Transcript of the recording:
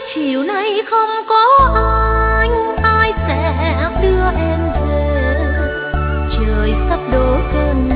chiều nay không có anh, ai sẽ đưa em về? Trời sắp đổ cơn